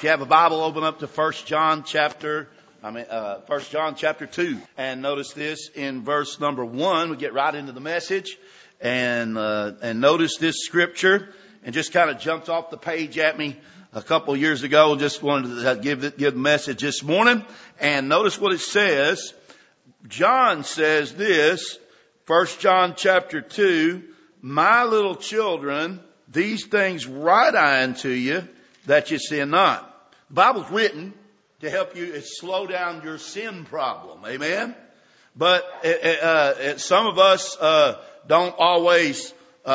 you have a Bible, open up to 1 John chapter 2. And notice this in verse number 1. We get right into the message. And notice this scripture. And just kind of jumped off the page at me a couple years ago. Just wanted to give the message this morning. And notice what it says. John says this, 1 John chapter 2, my little children, these things write I unto you, that you sin not. The Bible's written to help you slow down your sin problem. Amen? But some of us don't always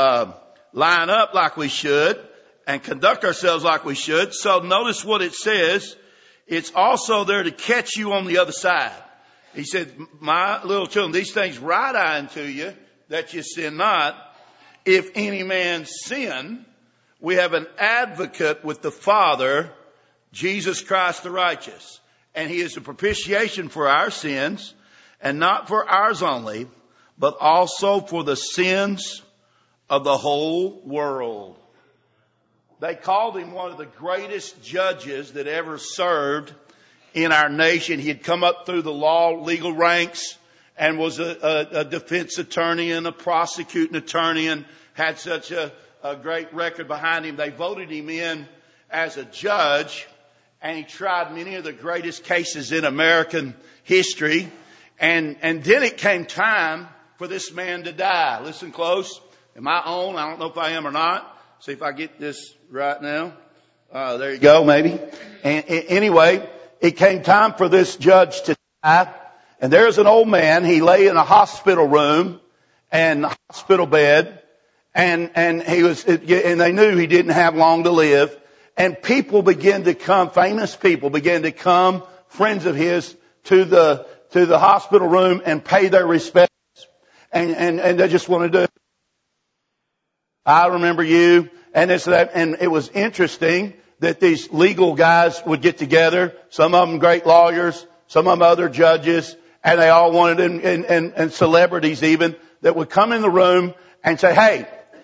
line up like we should and conduct ourselves like we should. So notice what it says. It's also there to catch you on the other side. He said, my little children, these things write I unto you, that you sin not. If any man sin, we have an advocate with the Father, Jesus Christ the righteous. And he is a propitiation for our sins, and not for ours only, but also for the sins of the whole world. They called him one of the greatest judges that ever served in our nation. He had come up through the legal ranks and was a defense attorney and a prosecuting attorney and had such a great record behind him. They voted him in as a judge, and he tried many of the greatest cases in American history. And then it came time for this man to die. Listen close. Am I on? I don't know if I am or not. See if I get this right now. There you go, maybe. And anyway, it came time for this judge to die. And there's an old man. He lay in a hospital room and a hospital bed. And they knew he didn't have long to live. And people began to come, famous people began to come, friends of his, to the hospital room and pay their respects. And they just wanted to, I remember you, and this, that. And it was interesting that these legal guys would get together, some of them great lawyers, some of them other judges, and they all wanted, and celebrities even, that would come in the room and say, hey,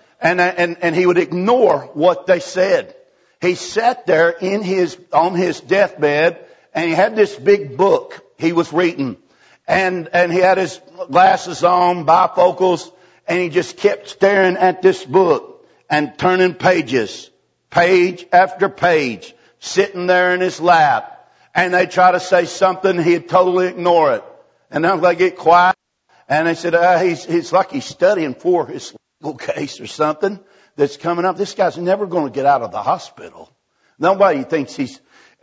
and he would ignore what they said. He sat there on his deathbed, and he had this big book he was reading. And he had his glasses on, bifocals, and he just kept staring at this book and turning pages, page after page, sitting there in his lap. And they try to say something, he'd totally ignore it. And then they get quiet, and they said, he's like he's studying for his legal case or something that's coming up. This guy's never going to get out of the hospital. Nobody thinks he's,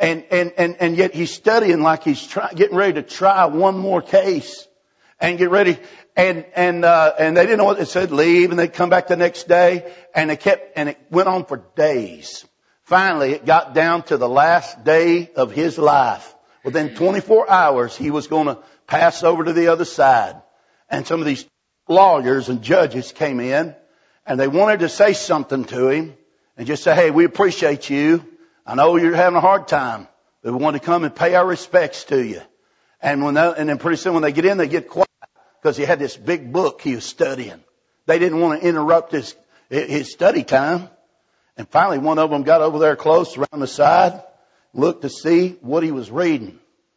and yet he's studying like he's getting ready to try one more case and get ready. And they didn't know what it said, leave, and they'd come back the next day, and it went on for days. Finally, it got down to the last day of his life. Within 24 hours, he was going to pass over to the other side. And some of these lawyers and judges came in, and they wanted to say something to him and just say, hey, we appreciate you. I know you're having a hard time, but we want to come and pay our respects to you. And then pretty soon when they get in, they get quiet because he had this big book he was studying. They didn't want to interrupt his study time. And finally, one of them got over there close around the side, looked to see what he was reading.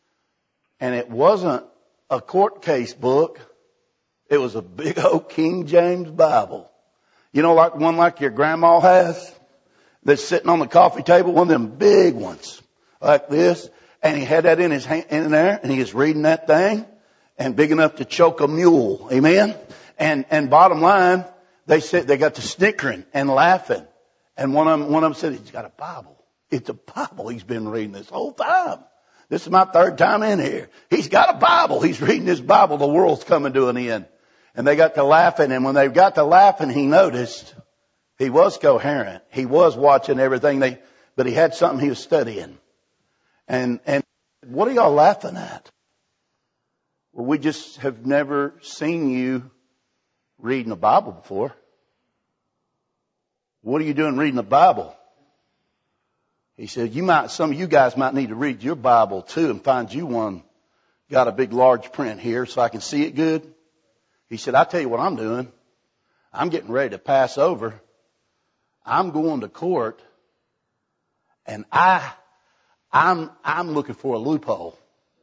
And it wasn't a court case book. It was a big old King James Bible. You know, like one like your grandma has? That's sitting on the coffee table, one of them big ones like this. And he had that in his hand, in there, and he was reading that thing, and big enough to choke a mule. Amen? And bottom line, they said they got to snickering and laughing. And one of them said, he's got a Bible. It's a Bible he's been reading this whole time. This is my third time in here. He's got a Bible. He's reading this Bible. The world's coming to an end. And they got to laughing, and when they got to laughing, he noticed he was coherent. He was watching everything but he had something he was studying. And what are y'all laughing at? Well, we just have never seen you reading the Bible before. What are you doing reading the Bible? He said, some of you guys might need to read your Bible too and find you one. Got a big large print here so I can see it good. He said, I'll tell you what I'm doing. I'm getting ready to pass over. I'm going to court, and I I'm looking for a loophole.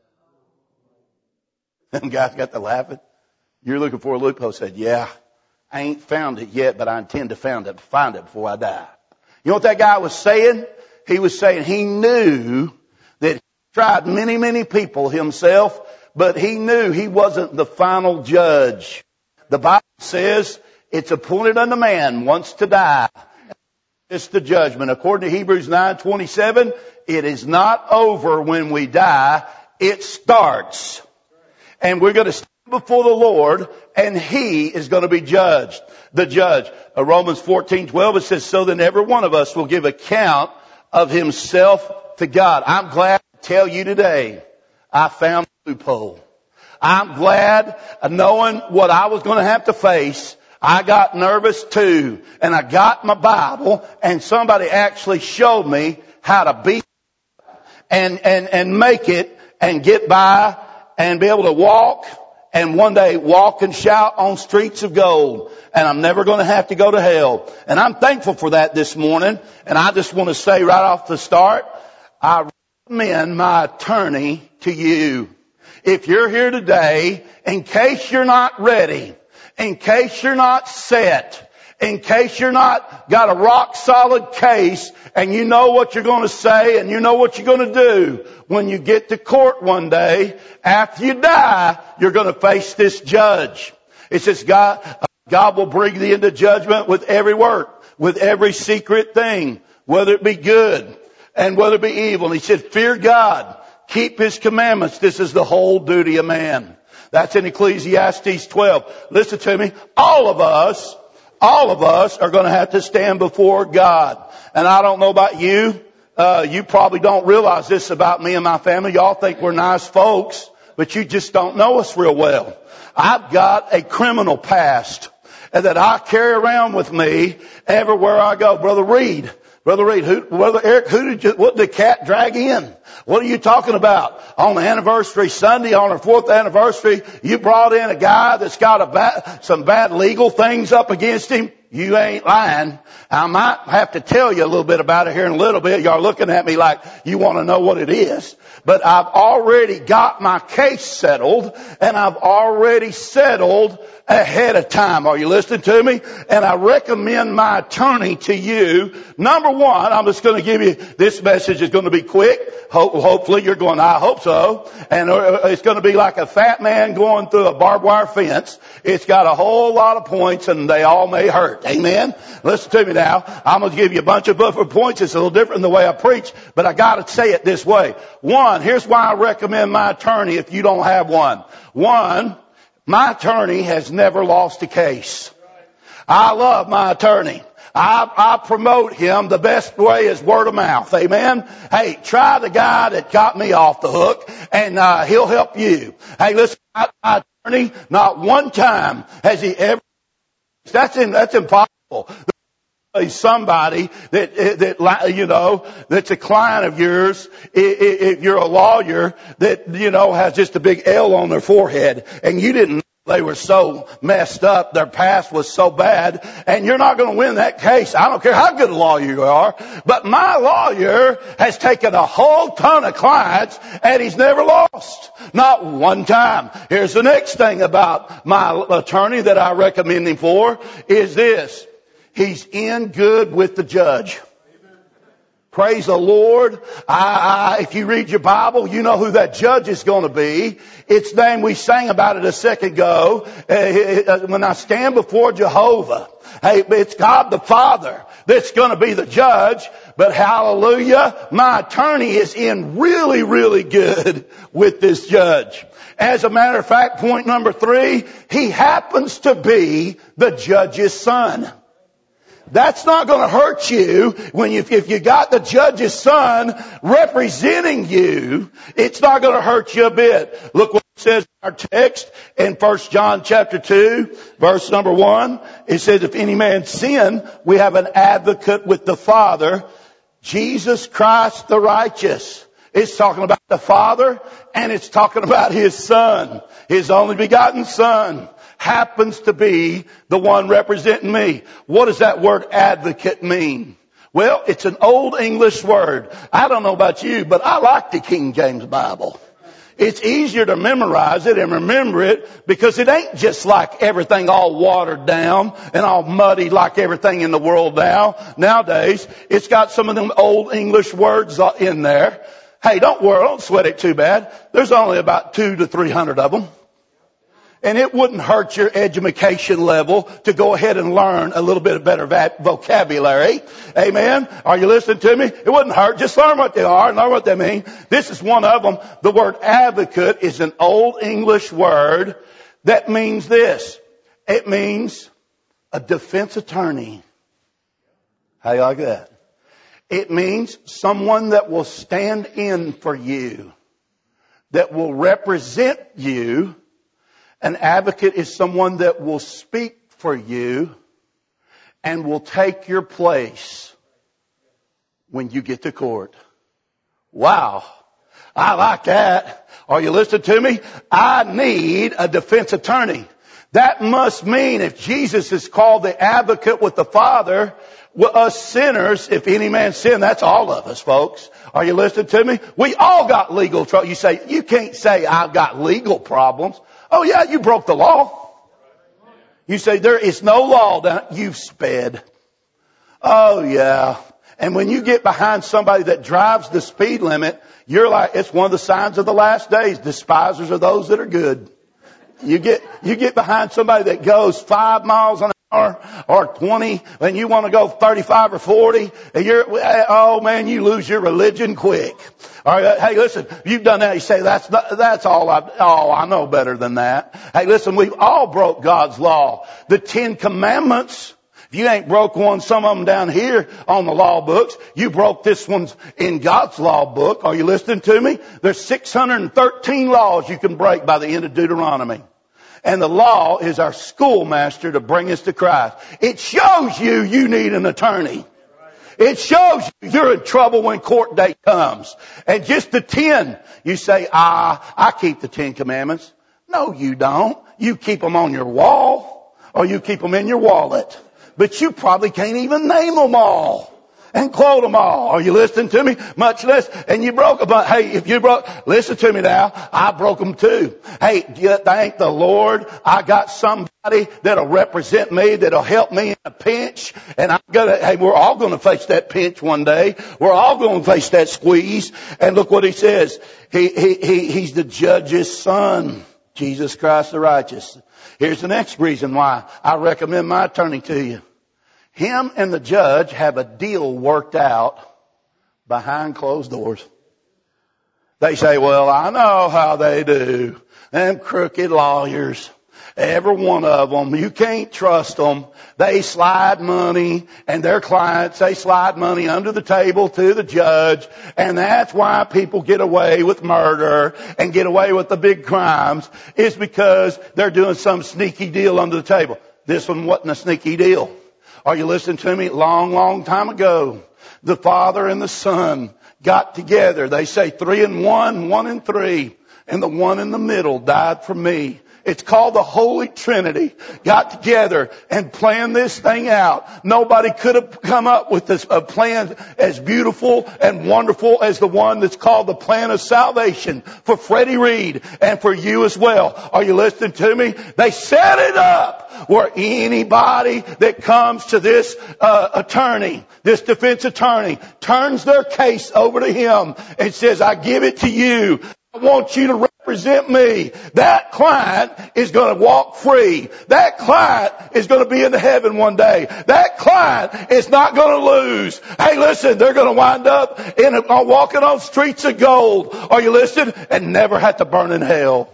Them guys got to laughing. You're looking for a loophole. Said, yeah, I ain't found it yet, but I intend to find it before I die. You know what that guy was saying? He was saying he knew that he tried many, many people himself, but he knew he wasn't the final judge. The Bible says it's appointed unto man once to die. It's the judgment. According to Hebrews 9:27, it is not over when we die. It starts. And we're going to stand before the Lord, and He is going to be judged. The judge. Romans 14:12, it says, so then every one of us will give account of himself to God. I'm glad to tell you today, I found a loophole. I'm glad, knowing what I was going to have to face, I got nervous too. And I got my Bible, and somebody actually showed me how to beat and make it and get by and be able to walk and one day walk and shout on streets of gold. And I'm never going to have to go to hell. And I'm thankful for that this morning. And I just want to say right off the start, I recommend my attorney to you. If you're here today, in case you're not ready, in case you're not set, in case you're not got a rock solid case and you know what you're going to say and you know what you're going to do, when you get to court one day, after you die, you're going to face this judge. It says God will bring thee into judgment with every work, with every secret thing, whether it be good and whether it be evil. And he said, fear God, keep His commandments. This is the whole duty of man. That's in Ecclesiastes 12. Listen to me. All of us are going to have to stand before God. And I don't know about you. You probably don't realize this about me and my family. Y'all think we're nice folks, but you just don't know us real well. I've got a criminal past that I carry around with me everywhere I go. Brother Reed, Brother Eric, what did the cat drag in? What are you talking about? On the anniversary Sunday, on our 4th anniversary, you brought in a guy that's got some bad legal things up against him. You ain't lying. I might have to tell you a little bit about it here in a little bit. Y'all looking at me like you want to know what it is. But I've already got my case settled, and I've already settled ahead of time. Are you listening to me? And I recommend my attorney to you. Number one, I'm just going to give you, this message is going to be quick. Hopefully you're going, I hope so. And it's going to be like a fat man going through a barbed wire fence. It's got a whole lot of points and they all may hurt. Amen? Listen to me now. I'm going to give you a bunch of different points. It's a little different than the way I preach, but I got to say it this way. One, here's why I recommend my attorney if you don't have one. One, my attorney has never lost a case. I love my attorney. I promote him. The best way is word of mouth. Amen. Hey, try the guy that got me off the hook and he'll help you. Hey, listen, my attorney, not one time has he ever, that's impossible. Somebody that you know, that's a client of yours, if you're a lawyer that, you know, has just a big L on their forehead and you didn't know they were so messed up, their past was so bad, and you're not going to win that case. I don't care how good a lawyer you are, but my lawyer has taken a whole ton of clients and he's never lost. Not one time. Here's the next thing about my attorney that I recommend him for is this. He's in good with the judge. Praise the Lord. If you read your Bible, you know who that judge is going to be. Its name, we sang about it a second ago. When I stand before Jehovah, hey, it's God the Father that's going to be the judge. But hallelujah, my attorney is in really, really good with this judge. As a matter of fact, point number 3, he happens to be the judge's son. That's not going to hurt you if you got the judge's son representing you. It's not going to hurt you a bit. Look what it says in our text in 1 John chapter 2, verse number 1. It says, if any man sin, we have an advocate with the Father, Jesus Christ the righteous. It's talking about the Father and it's talking about His Son, His only begotten Son. Happens to be the one representing me. What does that word advocate mean? Well, it's an old English word. I don't know about you, but I like the King James Bible. It's easier to memorize it and remember it because it ain't just like everything all watered down and all muddy like everything in the world nowadays. It's got some of them old English words in there. Hey, don't worry, don't sweat it too bad. There's only about 200 to 300 of them. And it wouldn't hurt your education level to go ahead and learn a little bit better vocabulary. Amen. Are you listening to me? It wouldn't hurt. Just learn what they are and learn what they mean. This is one of them. The word advocate is an old English word that means this. It means a defense attorney. How you like that? It means someone that will stand in for you, that will represent you. An advocate is someone that will speak for you and will take your place when you get to court. Wow. I like that. Are you listening to me? I need a defense attorney. That must mean if Jesus is called the advocate with the Father, us sinners, if any man sin, that's all of us, folks. Are you listening to me? We all got legal trouble. You say, you can't say I've got legal problems. Oh yeah, you broke the law. You say there is no law. You've sped. Oh yeah. And when you get behind somebody that drives the speed limit, you're like, it's one of the signs of the last days. Despisers are those that are good. You get behind somebody that goes 5 miles an hour or 20 and you want to go 35 or 40 and oh man, you lose your religion quick. All right, hey, listen, you've done that. You say, that's all I know better than that. Hey, listen, we've all broke God's law. The 10 Commandments, if you ain't broke one, some of them down here on the law books, you broke this one's in God's law book. Are you listening to me? There's 613 laws you can break by the end of Deuteronomy. And the law is our schoolmaster to bring us to Christ. It shows you need an attorney. It shows you're in trouble when court date comes. And just the 10, you say, I keep the 10 Commandments. No, you don't. You keep them on your wall or you keep them in your wallet. But you probably can't even name them all and quote them all. Are you listening to me? Much less. And you broke them. But hey, if you broke, listen to me now. I broke them too. Hey, thank the Lord. I got somebody that'll represent me, that'll help me in a pinch. And we're all going to face that pinch one day. We're all going to face that squeeze. And look what he says. He's the judge's son. Jesus Christ the righteous. Here's the next reason why I recommend my attorney to you. Him and the judge have a deal worked out behind closed doors. They say, well, I know how they do. Them crooked lawyers. Every one of them. You can't trust them. They slide money and their clients, they slide money under the table to the judge. And that's why people get away with murder and get away with the big crimes is because they're doing some sneaky deal under the table. This one wasn't a sneaky deal. Are you listening to me? Long time ago, the Father and the Son got together. They say 3 in 1, 1 in 3. And the one in the middle died for me. It's called the Holy Trinity. Got together and planned this thing out. Nobody could have come up with a plan as beautiful and wonderful as the one that's called the plan of salvation for Freddie Reed and for you as well. Are you listening to me? They set it up where anybody that comes to this attorney, this defense attorney, turns their case over to him and says, I give it to you. I want you to represent me. That client is going to walk free. That client is going to be in heaven one day. That client is not going to lose. Hey, listen, they're going to wind up walking on streets of gold. Are you listening? And never have to burn in hell.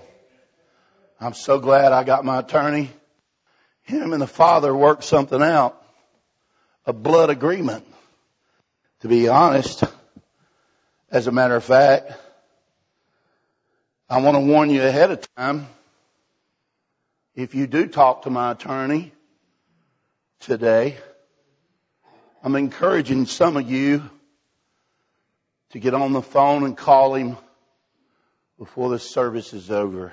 I'm so glad I got my attorney. Him and the Father worked something out. A blood agreement. To be honest, as a matter of fact, I want to warn you ahead of time, if you do talk to my attorney today, I'm encouraging some of you to get on the phone and call him before the service is over.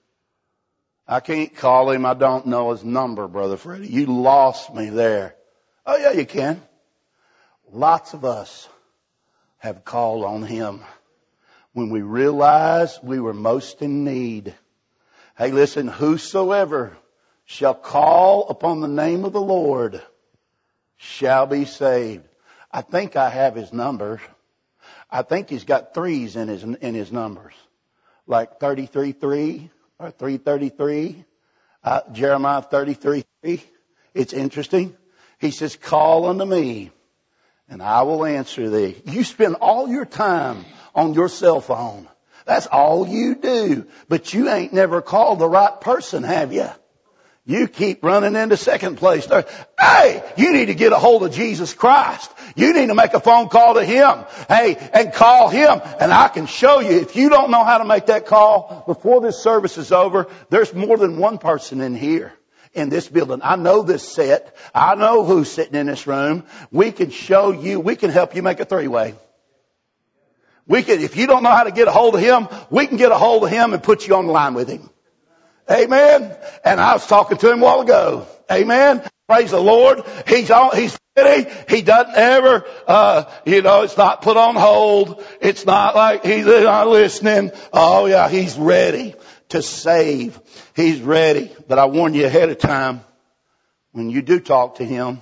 I can't call him. I don't know his number, Brother Freddie. You lost me there. Oh yeah, you can. Lots of us have called on Him when we realized we were most in need. Hey, listen, whosoever shall call upon the name of the Lord shall be saved. I think I have His numbers. I think He's got threes in His numbers. Like 33:3 or 3:33. Jeremiah 33:3. It's interesting. He says, call unto me and I will answer thee. You spend all your time on your cell phone. That's all you do. But you ain't never called the right person, have you? You keep running into second place. Hey, you need to get a hold of Jesus Christ. You need to make a phone call to Him. Hey, and call Him. And I can show you, if you don't know how to make that call, before this service is over, there's more than one person in here, in this building. I know this set. I know who's sitting in this room. We can show you, we can help you make a three-way. We can, if you don't know how to get a hold of Him, we can get a hold of Him and put you on the line with Him. Amen. And I was talking to him a while ago. Amen. Praise the Lord. He's ready. He doesn't ever, it's not put on hold. It's not like he's not listening. Oh yeah, He's ready to save. He's ready. But I warn you ahead of time, when you do talk to Him,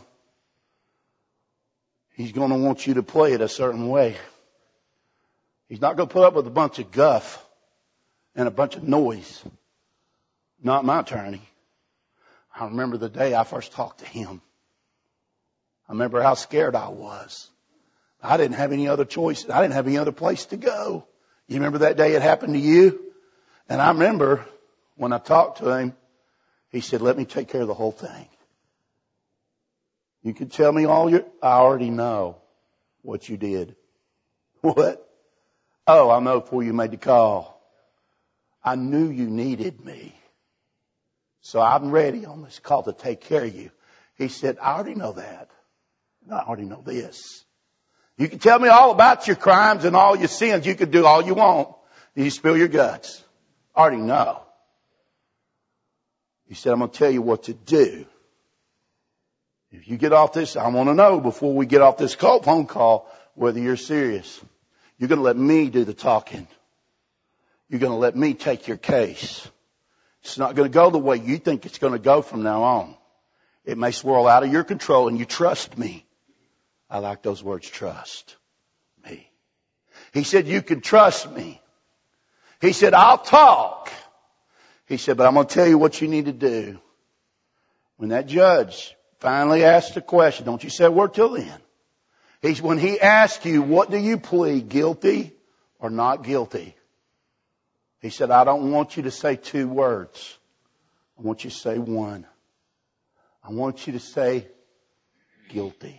He's going to want you to play it a certain way. He's not going to put up with a bunch of guff and a bunch of noise. Not my attorney. I remember the day I first talked to Him. I remember how scared I was. I didn't have any other choice. I didn't have any other place to go. You remember that day it happened to you? And I remember when I talked to Him, He said, let me take care of the whole thing. You can tell me I already know what you did. What? Oh, I know before you made the call. I knew you needed me. So I'm ready on this call to take care of you. He said, I already know that. I already know this. You can tell me all about your crimes and all your sins. You can do all you want. You spill your guts. I already know. He said, I'm going to tell you what to do. If you get off this, I want to know before we get off this phone call whether you're serious. You're going to let me do the talking. You're going to let me take your case. It's not going to go the way you think it's going to go from now on. It may swirl out of your control, and you trust me. I like those words, trust me. He said, you can trust me. He said, I'll talk. He said, but I'm going to tell you what you need to do. When that judge finally asked a question, don't you say a word till then. When he asks you, what do you plead, guilty or not guilty? He said, I don't want you to say two words. I want you to say one. I want you to say guilty.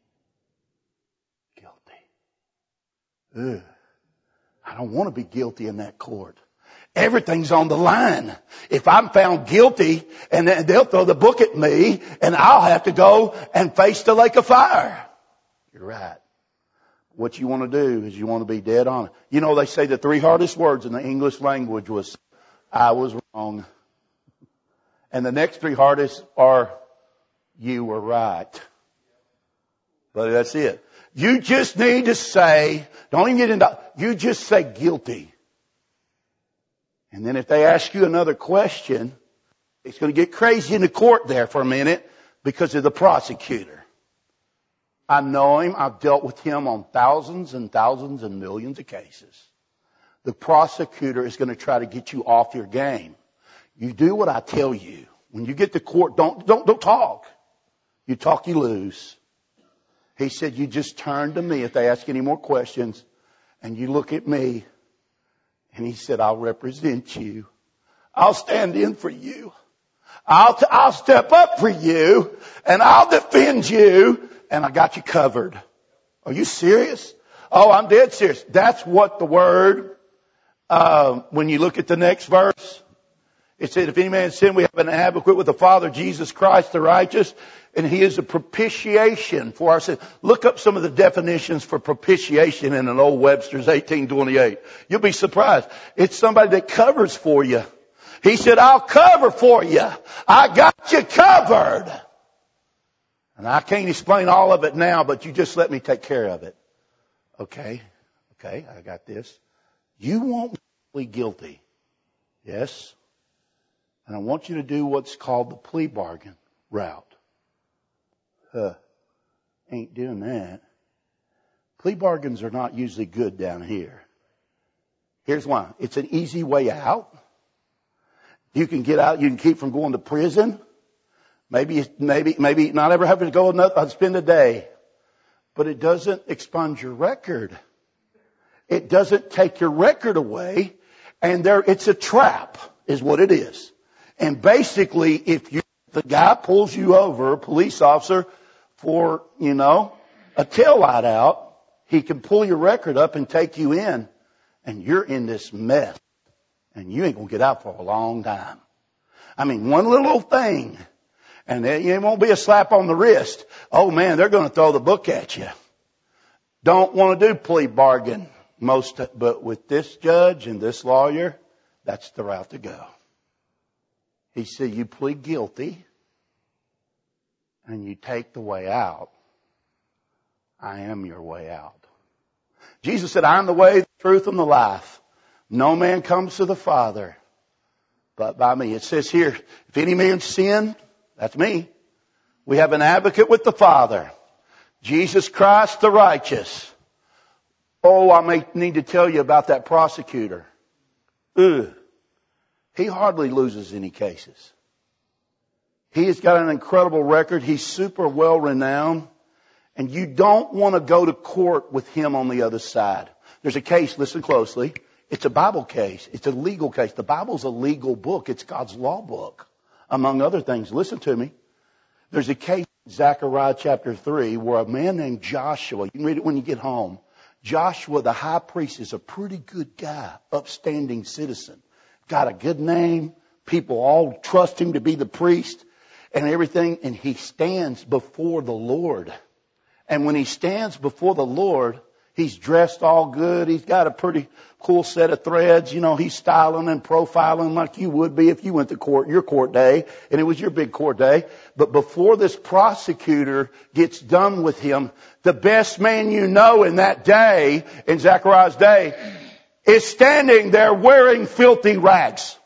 Guilty. Ugh. I don't want to be guilty in that court. Everything's on the line. If I'm found guilty, and they'll throw the book at me, and I'll have to go and face the lake of fire. You're right. What you want to do is you want to be dead on it. You know, they say the three hardest words in the English language was, I was wrong. And the next three hardest are, you were right. But that's it. You just need to say, don't even get into, you just say guilty. And then if they ask you another question, it's going to get crazy in the court there for a minute because of the prosecutor. I know him. I've dealt with him on thousands and thousands and millions of cases. The prosecutor is going to try to get you off your game. You do what I tell you. When you get to court, don't talk. You talk, you lose. He said, you just turn to me if they ask any more questions, and you look at me. And he said, I'll represent you. I'll stand in for you. I'll step up for you, and I'll defend you. And I got you covered. Are you serious? Oh, I'm dead serious. That's what the word, when you look at the next verse, it said, if any man sin, we have an advocate with the Father, Jesus Christ the righteous, and He is a propitiation for our sin. Look up some of the definitions for propitiation in an old Webster's 1828. You'll be surprised. It's somebody that covers for you. He said, I'll cover for you. I got you covered. And I can't explain all of it now, but you just let me take care of it. Okay, I got this. You want me to plead guilty. Yes. And I want you to do what's called the plea bargain route. Ain't doing that. Plea bargains are not usually good down here. Here's why. It's an easy way out. You can get out. You can keep from going to prison. Maybe not ever having to go spend a day. But it doesn't expunge your record. It doesn't take your record away. And it's a trap, is what it is. And basically, if the guy pulls you over, a police officer, for, a taillight out, he can pull your record up and take you in. And you're in this mess. And you ain't going to get out for a long time. I mean, one little thing. And it won't be a slap on the wrist. Oh man, they're going to throw the book at you. Don't want to do plea bargain. But with this judge and this lawyer, that's the route to go. He said, you plead guilty and you take the way out. I am your way out. Jesus said, I am the way, the truth, and the life. No man comes to the Father but by me. It says here, if any man sin, that's me. We have an advocate with the Father, Jesus Christ the righteous. Oh, I may need to tell you about that prosecutor. He hardly loses any cases. He has got an incredible record. He's super well renowned. And you don't want to go to court with him on the other side. There's a case, listen closely. It's a Bible case. It's a legal case. The Bible's a legal book. It's God's law book, among other things. Listen to me. There's a case in Zechariah chapter 3 where a man named Joshua, you can read it when you get home. Joshua, the high priest, is a pretty good guy, upstanding citizen. Got a good name. People all trust him to be the priest and everything. And he stands before the Lord. And when he stands before the Lord, he's dressed all good. He's got a pretty cool set of threads. He's styling and profiling like you would be if you went to court, your court day, and it was your big court day. But before this prosecutor gets done with him, the best man you know in that day, in Zechariah's day, is standing there wearing filthy rags.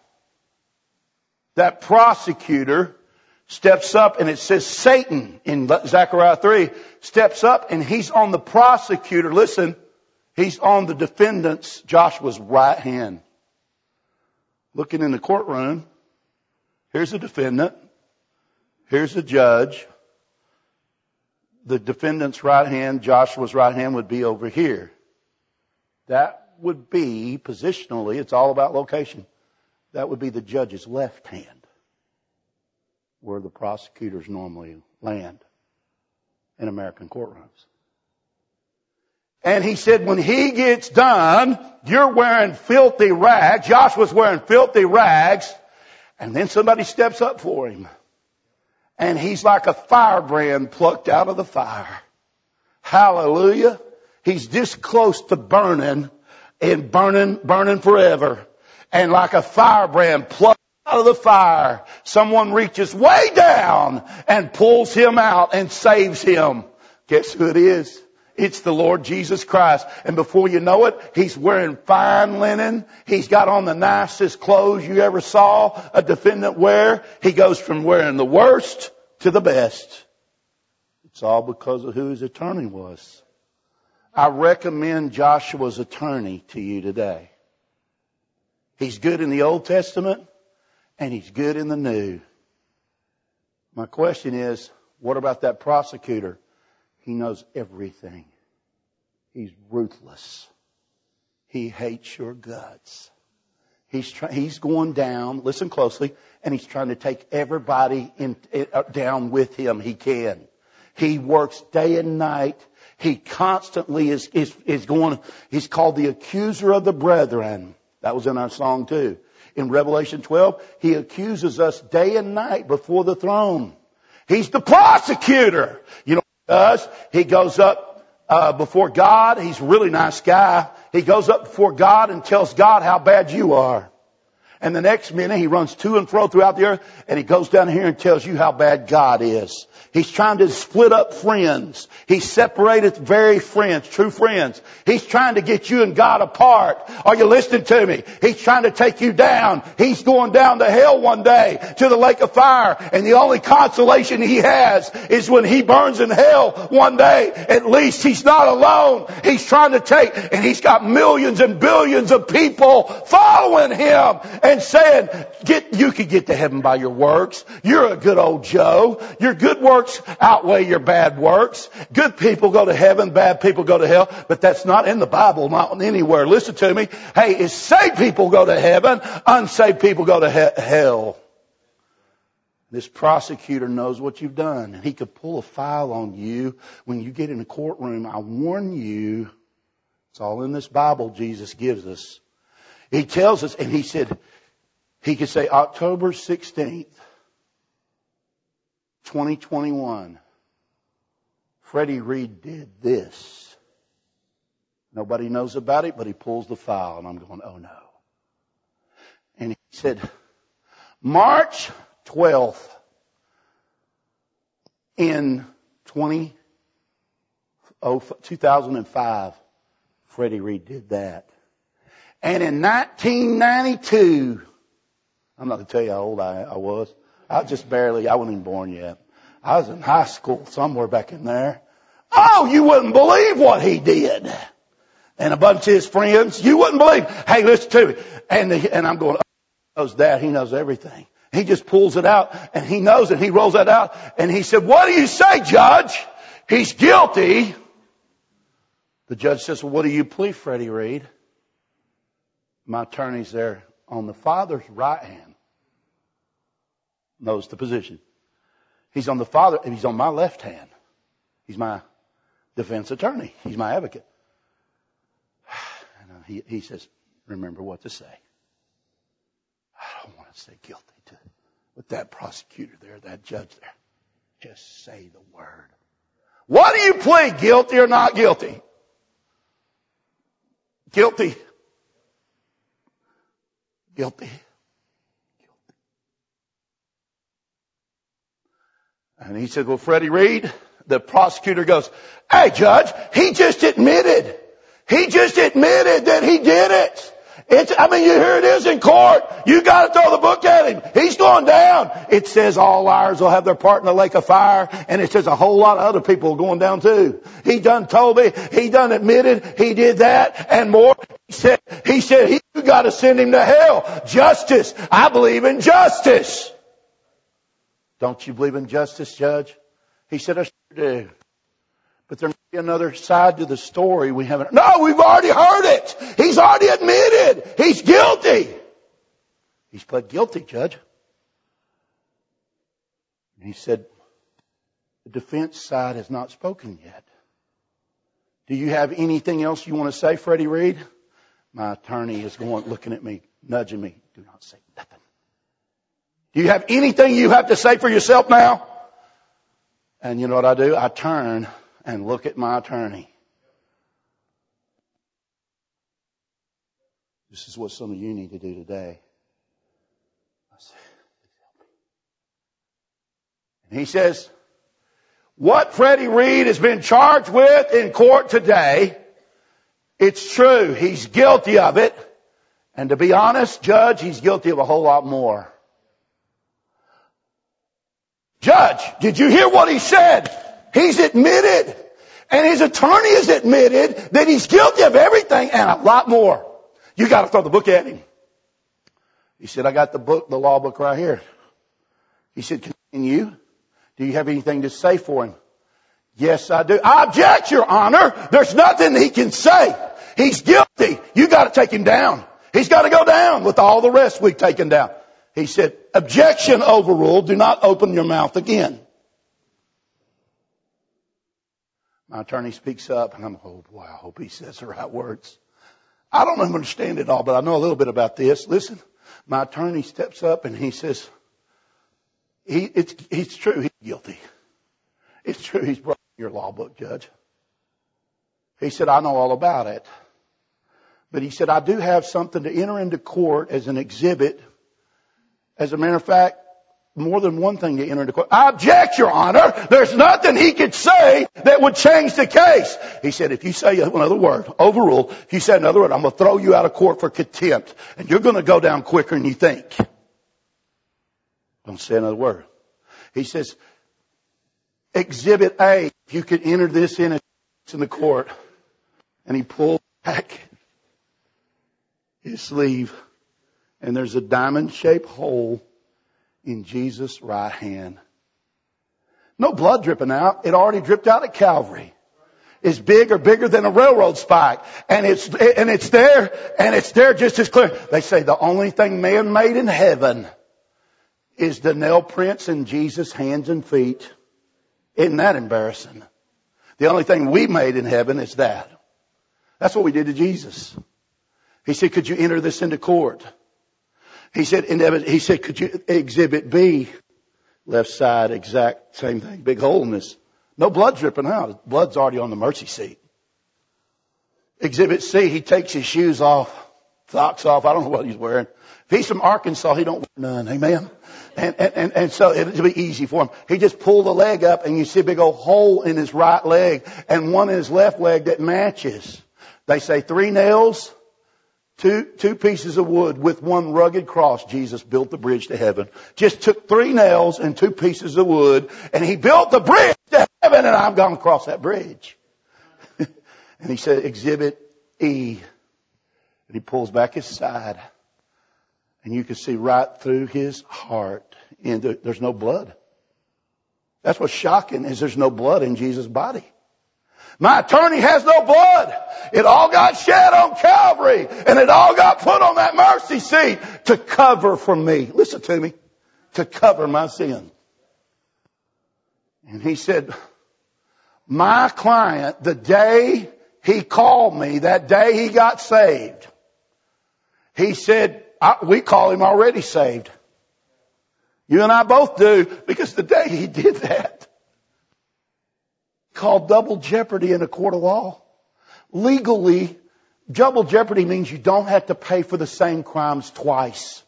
That prosecutor steps up, and it says Satan in Zechariah 3 steps up, and he's on the prosecutor. Listen, he's on the defendant's, Joshua's right hand. Looking in the courtroom, here's the defendant. Here's the judge. The defendant's right hand, Joshua's right hand, would be over here. That would be, positionally, it's all about location. That would be the judge's left hand, where the prosecutors normally land in American courtrooms. And he said, when he gets done, you're wearing filthy rags. Joshua's wearing filthy rags. And then somebody steps up for him. And he's like a firebrand plucked out of the fire. Hallelujah. He's this close to burning and burning forever. And like a firebrand plucked out of the fire, someone reaches way down and pulls him out and saves him. Guess who it is? It's the Lord Jesus Christ. And before you know it, he's wearing fine linen. He's got on the nicest clothes you ever saw a defendant wear. He goes from wearing the worst to the best. It's all because of who his attorney was. I recommend Joshua's attorney to you today. He's good in the Old Testament and he's good in the New. My question is, what about that prosecutor? He knows everything. He's ruthless. He hates your guts. He's going down, listen closely, and he's trying to take everybody down with him he can. He works day and night. He constantly is going, he's called the accuser of the brethren. That was in our song too. In Revelation 12, he accuses us day and night before the throne. He's the prosecutor. You know what he does? He goes up before God. He's a really nice guy. He goes up before God and tells God how bad you are. And the next minute he runs to and fro throughout the earth, and he goes down here and tells you how bad God is. He's trying to split up friends. He separated very friends, true friends. He's trying to get you and God apart. Are you listening to me? He's trying to take you down. He's going down to hell one day, to the lake of fire. And the only consolation he has is when he burns in hell one day. At least he's not alone. He's trying to take, and he's got millions and billions of people following him and saying, you could get to heaven by your works. You're a good old Joe. Your good works outweigh your bad works. Good people go to heaven, bad people go to hell. But that's not in the Bible, not anywhere. Listen to me. Hey, it's saved people go to heaven, unsaved people go to hell. This prosecutor knows what you've done, and he could pull a file on you when you get in the courtroom. I warn you, it's all in this Bible Jesus gives us. He tells us, and he said, he could say October 16th, 2021, Freddie Reed did this. Nobody knows about it, but he pulls the file, and I'm going, oh no. And he said, March 12th in 2005, Freddie Reed did that. And in 1992, I'm not going to tell you how old I was. I wasn't even born yet. I was in high school somewhere back in there. Oh, you wouldn't believe what he did. And a bunch of his friends, you wouldn't believe. Hey, listen to me. And I'm going, oh, he knows that. He knows everything. He just pulls it out, and he knows it. He rolls that out, and he said, what do you say, Judge? He's guilty. The judge says, well, what do you plead, Freddie Reed? My attorney's there on the father's right hand. Knows the position. He's on my left hand. He's my defense attorney. He's my advocate. And he says, remember what to say. I don't want to say guilty with that prosecutor there, that judge there. Just say the word. What do you plead, guilty or not guilty? Guilty. Guilty. And he said, well, Freddie Reed, the prosecutor goes, hey, Judge, he just admitted that he did it. Here it is in court. You got to throw the book at him. He's going down. It says all liars will have their part in the lake of fire. And it says a whole lot of other people are going down too. He done told me. He done admitted he did that and more. He said you got to send him to hell. Justice. I believe in justice. Don't you believe in justice, Judge? He said, I sure do. But there may be another side to the story we haven't. No, we've already heard it. He's already admitted. He's guilty. He's pled guilty, Judge. And he said, the defense side has not spoken yet. Do you have anything else you want to say, Freddie Reed? My attorney is looking at me, nudging me. Do not say nothing. Do you have anything you have to say for yourself now? And you know what I do? I turn and look at my attorney. This is what some of you need to do today. And he says, what Freddie Reed has been charged with in court today, it's true. He's guilty of it. And to be honest, Judge, he's guilty of a whole lot more. Judge, did you hear what he said? He's admitted. And his attorney has admitted that he's guilty of everything and a lot more. You got to throw the book at him. He said, I got the law book right here. He said, can you? Do you have anything to say for him? Yes, I do. I object, Your Honor. There's nothing he can say. He's guilty. You got to take him down. He's got to go down with all the rest we've taken down. He said, objection overruled. Do not open your mouth again. My attorney speaks up, and I'm, oh boy, I hope he says the right words. I don't understand it all, but I know a little bit about this. Listen, my attorney steps up and he says, it's true, he's guilty. It's true, he's broken your law book, Judge. He said, I know all about it. But he said, I do have something to enter into court as an exhibit As a matter of fact, more than one thing to enter into court. I object, Your Honor. There's nothing he could say that would change the case. He said, if you say another word, overrule, if you say another word, I'm going to throw you out of court for contempt. And you're going to go down quicker than you think. Don't say another word. He says, Exhibit A, if you could enter this in the court. And he pulled back his sleeve. And there's a diamond-shaped hole in Jesus' right hand. No blood dripping out. It already dripped out at Calvary. It's big or bigger than a railroad spike. And it's there just as clear. They say the only thing man made in heaven is the nail prints in Jesus' hands and feet. Isn't that embarrassing? The only thing we made in heaven is that. That's what we did to Jesus. He said, could you enter this into court? He said, could you exhibit B, left side, exact same thing, big hole in this. No blood dripping out. Blood's already on the mercy seat. Exhibit C, he takes his shoes off, socks off. I don't know what he's wearing. If he's from Arkansas, he don't wear none. Amen. And so it'll be easy for him. He just pulled the leg up and you see a big old hole in his right leg and one in his left leg that matches. They say 3 nails. Two pieces of wood with one rugged cross. Jesus built the bridge to heaven. Just took 3 nails and 2 pieces of wood and he built the bridge to heaven and I'm going to cross that bridge. And he said, Exhibit E. And he pulls back his side and you can see right through his heart. And there's no blood. That's what's shocking is there's no blood in Jesus' body. My attorney has no blood. It all got shed on Calvary. And it all got put on that mercy seat to cover from me. Listen to me. To cover my sin. And he said, my client, the day he called me, that day he got saved, he said, we call him already saved. You and I both do, because the day he did that, called double jeopardy in a court of law. Legally, double jeopardy means you don't have to pay for the same crimes twice.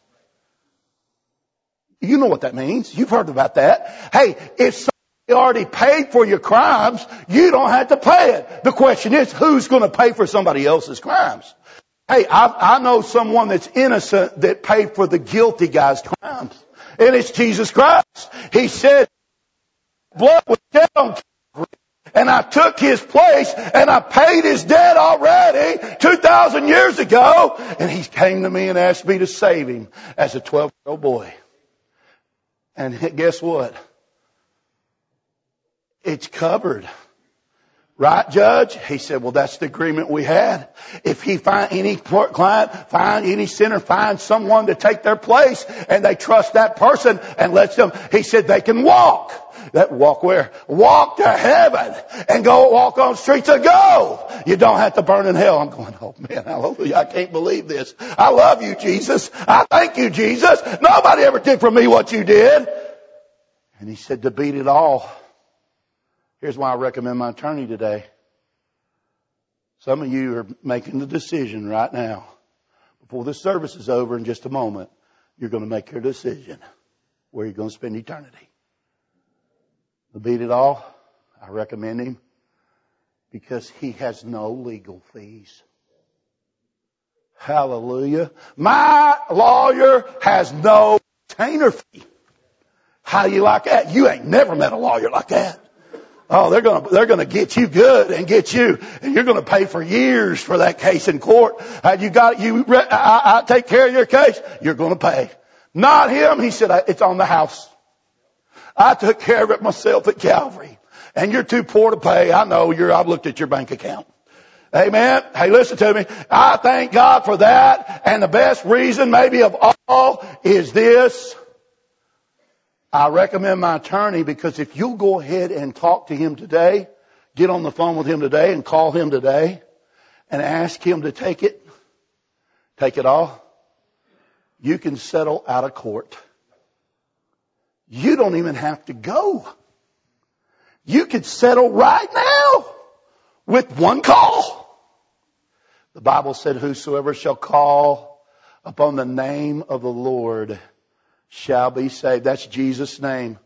You know what that means. You've heard about that. Hey, if somebody already paid for your crimes, you don't have to pay it. The question is, who's going to pay for somebody else's crimes? Hey, I know someone that's innocent that paid for the guilty guy's crimes. And it's Jesus Christ. He said, blood was shed on Calvary. And I took his place and I paid his debt already 2,000 years ago. And he came to me and asked me to save him as a 12-year-old boy. And guess what? It's covered. Right, Judge? He said, well, that's the agreement we had. If he find any client, find any sinner, find someone to take their place and they trust that person and lets them, he said they can walk. That walk where? Walk to heaven and go walk on streets of gold. You don't have to burn in hell. I'm going, oh man, hallelujah. I can't believe this. I love you, Jesus. I thank you, Jesus. Nobody ever did for me what you did. And he said to beat it all. Here's why I recommend my attorney today. Some of you are making the decision right now. Before this service is over in just a moment, you're going to make your decision where you're going to spend eternity. To beat it all, I recommend him because he has no legal fees. Hallelujah. My lawyer has no retainer fee. How do you like that? You ain't never met a lawyer like that. Oh, they're gonna get you good and get you, and you're gonna pay for years for that case in court. I take care of your case. You're gonna pay. Not him. He said, it's on the house. I took care of it myself at Calvary. And you're too poor to pay. I know I've looked at your bank account. Amen. Hey, listen to me. I thank God for that. And the best reason maybe of all is this. I recommend my attorney because if you'll go ahead and talk to him today, get on the phone with him today and call him today and ask him to take it all, you can settle out of court. You don't even have to go. You can settle right now with one call. The Bible said, whosoever shall call upon the name of the Lord shall be saved. That's Jesus' name.